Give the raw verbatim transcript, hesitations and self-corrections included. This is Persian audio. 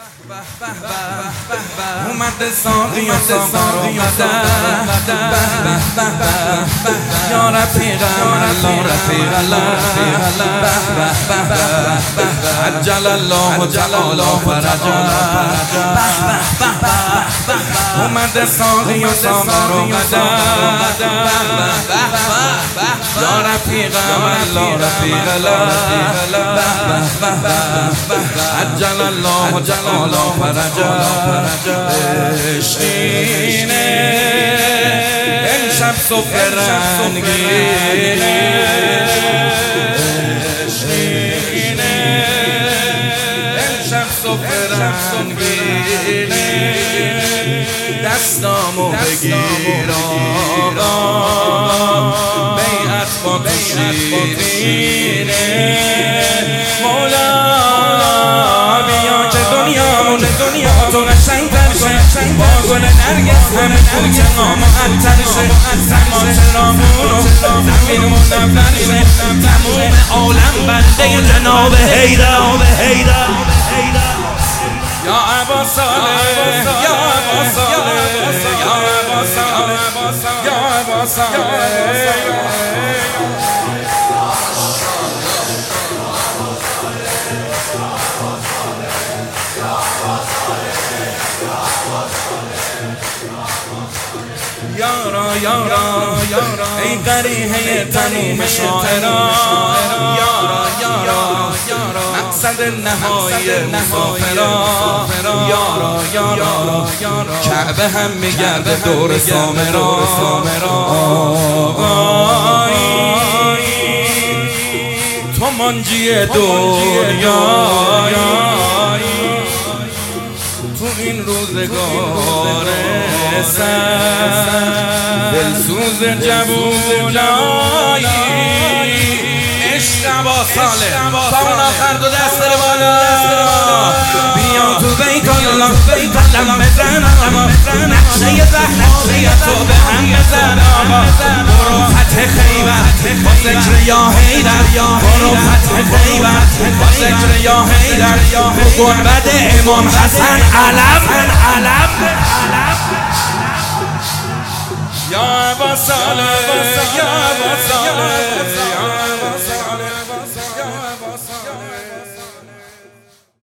اومده ساقی و ساقر اومدن یا رفیقم الله رفیق الله عجل الله و جلاله فرجا اومده ساقی و ساقر اومدن یا رفیقم الله رفیق الله عجل الله و جلاله فرجا عشقینه امشب سفره رنگینه عشقینه امشب سفره رنگینه دستامو بگیر آقا بیعت با تو شیرینه مولا بیا که دنیامون با تو قشنگ‌تر شه با گل نرگس همه کوچه ما معطر شه زمان چرامونو زمینمون نفر شه تموم عالم بنده جناب حیدر یا ابا صالح یا ابا صالح یا ابا صالح یا ابا صالح یارا یارا یارا ای قریحه تموم شاعرا یارا یارا یارا مقصد نهایی مسافرا یارا یارا کعبه هم میگرده دور سامرا آقایی تو منجی دنیایی تو این روزگار سر دلسوز جوونایی عشق با ساله سامن آخر دو دست بالا بیا تو بیت الله قدم بزن آقا نقشه زهرایی تو به هم بزن آقا برو فتح خیبر با ذکر یا حیدر برو فتح خیبر با ذکر یا حیدر به گنبد امام حسن علم یا ابا صالح یا ابا صالح